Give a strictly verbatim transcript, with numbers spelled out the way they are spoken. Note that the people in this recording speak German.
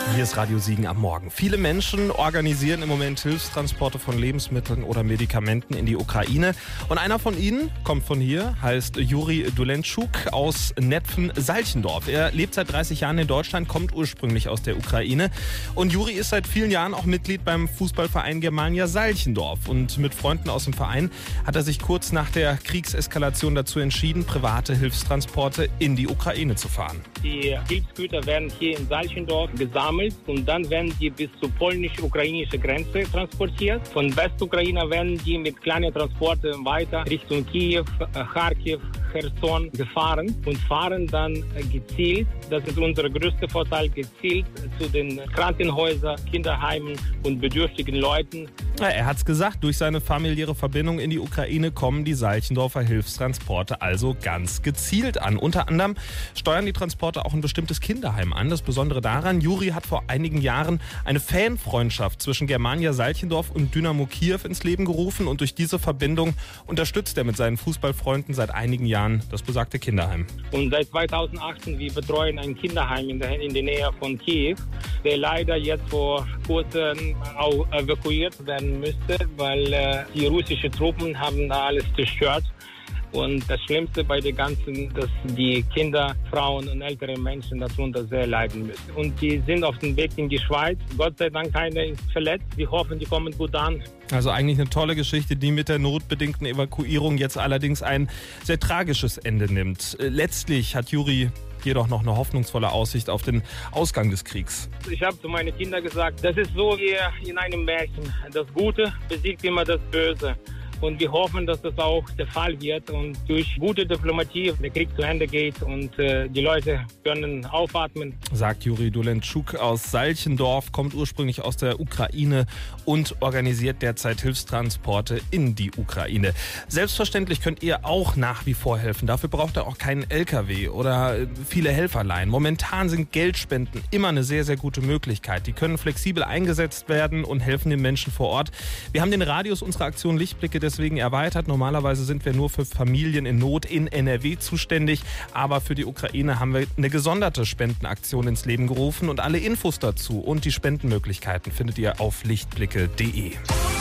Hier ist Radio Siegen am Morgen. Viele Menschen organisieren im Moment Hilfstransporte von Lebensmitteln oder Medikamenten in die Ukraine. Und einer von ihnen kommt von hier, heißt Juri Dulenschuk aus Netphen-Salchendorf. Er lebt seit dreißig Jahren in Deutschland, kommt ursprünglich aus der Ukraine. Und Juri ist seit vielen Jahren auch Mitglied beim Fußballverein Germania Salchendorf. Und mit Freunden aus dem Verein hat er sich kurz nach der Kriegseskalation dazu entschieden, private Hilfstransporte in die Ukraine zu fahren. Die Hilfsgüter werden hier in Salchendorf gesammelt und dann werden die bis zur polnisch-ukrainischen Grenze transportiert. Von Westukraine werden die mit kleinen Transporten weiter Richtung Kiew, Kharkiv, Cherson gefahren und fahren dann gezielt, das ist unser größter Vorteil, gezielt zu den Krankenhäusern, Kinderheimen und bedürftigen Leuten. Ja, er hat's gesagt, durch seine familiäre Verbindung in die Ukraine kommen die Salchendorfer Hilfstransporte also ganz gezielt an. Unter anderem steuern die Transporte auch ein bestimmtes Kinderheim an. Das Besondere daran, Juri hat vor einigen Jahren eine Fanfreundschaft zwischen Germania Salchendorf und Dynamo Kiew ins Leben gerufen und durch diese Verbindung unterstützt er mit seinen Fußballfreunden seit einigen Jahren das besagte Kinderheim. Und seit zweitausendachtzehn wir betreuen ein Kinderheim in der, in der Nähe von Kiew, der leider jetzt vor kurzem auch evakuiert werden müsste, weil äh, die russischen Truppen haben da alles zerstört. Und das Schlimmste bei der ganzen, dass die Kinder, Frauen und ältere Menschen darunter sehr leiden müssen. Und die sind auf dem Weg in die Schweiz. Gott sei Dank keiner ist verletzt. Wir hoffen, die kommen gut an. Also eigentlich eine tolle Geschichte, die mit der notbedingten Evakuierung jetzt allerdings ein sehr tragisches Ende nimmt. Letztlich hat Juri jedoch noch eine hoffnungsvolle Aussicht auf den Ausgang des Kriegs. Ich habe zu meinen Kindern gesagt, das ist so wie in einem Märchen. Das Gute besiegt immer das Böse. Und wir hoffen, dass das auch der Fall wird und durch gute Diplomatie der Krieg zu Ende geht und äh, die Leute können aufatmen. Sagt Juri Dulenschuk aus Salchendorf, kommt ursprünglich aus der Ukraine und organisiert derzeit Hilfstransporte in die Ukraine. Selbstverständlich könnt ihr auch nach wie vor helfen. Dafür braucht ihr auch keinen L K W oder viele Helferlein. Momentan sind Geldspenden immer eine sehr, sehr gute Möglichkeit. Die können flexibel eingesetzt werden und helfen den Menschen vor Ort. Wir haben den Radius unserer Aktion Lichtblicke deswegen erweitert. Normalerweise sind wir nur für Familien in Not in N R W zuständig, aber für die Ukraine haben wir eine gesonderte Spendenaktion ins Leben gerufen und alle Infos dazu und die Spendenmöglichkeiten findet ihr auf lichtblicke punkt de.